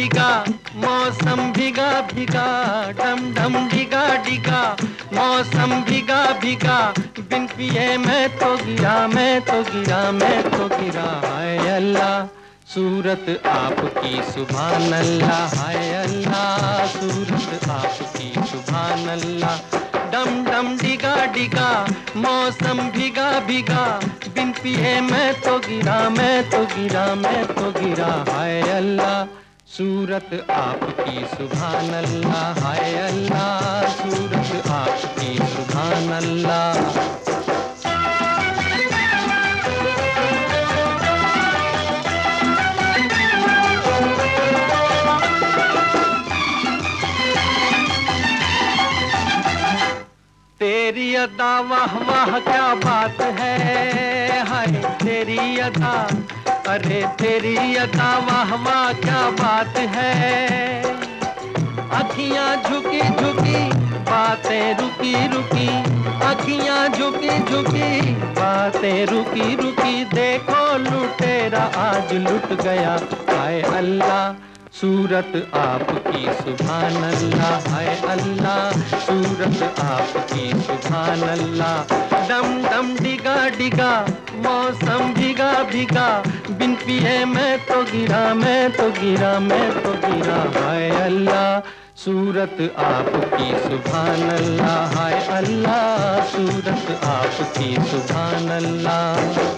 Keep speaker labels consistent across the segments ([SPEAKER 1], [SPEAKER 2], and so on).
[SPEAKER 1] डिगा मौसम भीगा भीगा, डम डम डिगा डिगा मौसम भीगा भीगा, बिन पिए मैं तो गिरा, मैं तो गिरा, मैं तो गिरा। हाय अल्लाह सूरत आपकी सुभान अल्लाह, हाय अल्लाह सूरत आपकी सुभान अल्लाह। डम डम डिगा डिगा मौसम भीगा भीगा, बिन पिए मैं तो गिरा, मैं तो गिरा, मैं तो गिरा। हाय अल्लाह सूरत आपकी सुभान अल्लाह, हाय अल्लाह सूरत आपकी सुभान अल्लाह। तेरी अदा वाह वाह क्या बात है, हाय तेरी अदा, अरे तेरी अदा वाह वाह क्या बात है। अखियां झुकी झुकी बातें रुकी रुकी, अखियां झुकी झुकी बातें रुकी रुकी, देखो लुटेरा आज लुट गया। हाय अल्लाह सूरत आपकी सुभान अल्लाह, हाय अल्लाह सूरत आपकी सुभान अल्लाह। डम डम डिगा डिगा मौसम भीगा भीगा, बिन पिए मैं तो गिरा, मैं तो गिरा, मैं तो गिरा। हाय अल्लाह सूरत आपकी सुभान अल्लाह, हाय अल्लाह सूरत आपकी सुभान अल्लाह।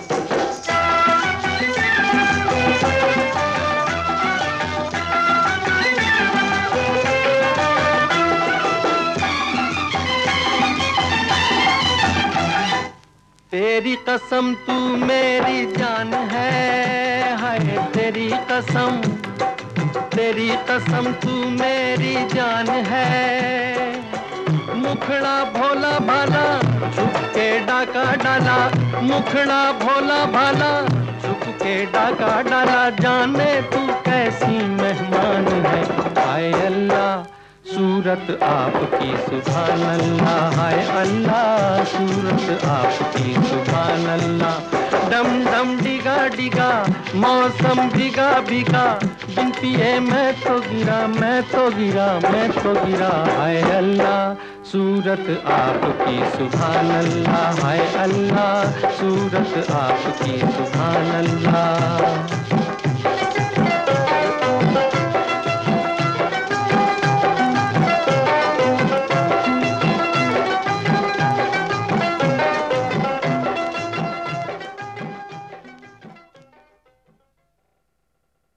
[SPEAKER 1] तेरी कसम तू मेरी जान है, हाय तेरी कसम, तेरी कसम तू मेरी जान है। मुखड़ा भोला भाला छुप के डाका डाला, मुखड़ा भोला भाला छुप के डाका डाला, जाने तू कैसी मेहमान है। हाय अल्लाह सूरत आपकी सुभान अल्लाह, हाय अल्लाह सूरत आपकी सुभान अल्लाह। डम डम डिगा डिगा मौसम भीगा भीगा, बिन पिए मैं तो गिरा, मैं तो गिरा, मैं तो गिरा। हाय अल्लाह सूरत आपकी सुभान अल्लाह, हाय अल्लाह सूरत आपकी सुभान अल्लाह।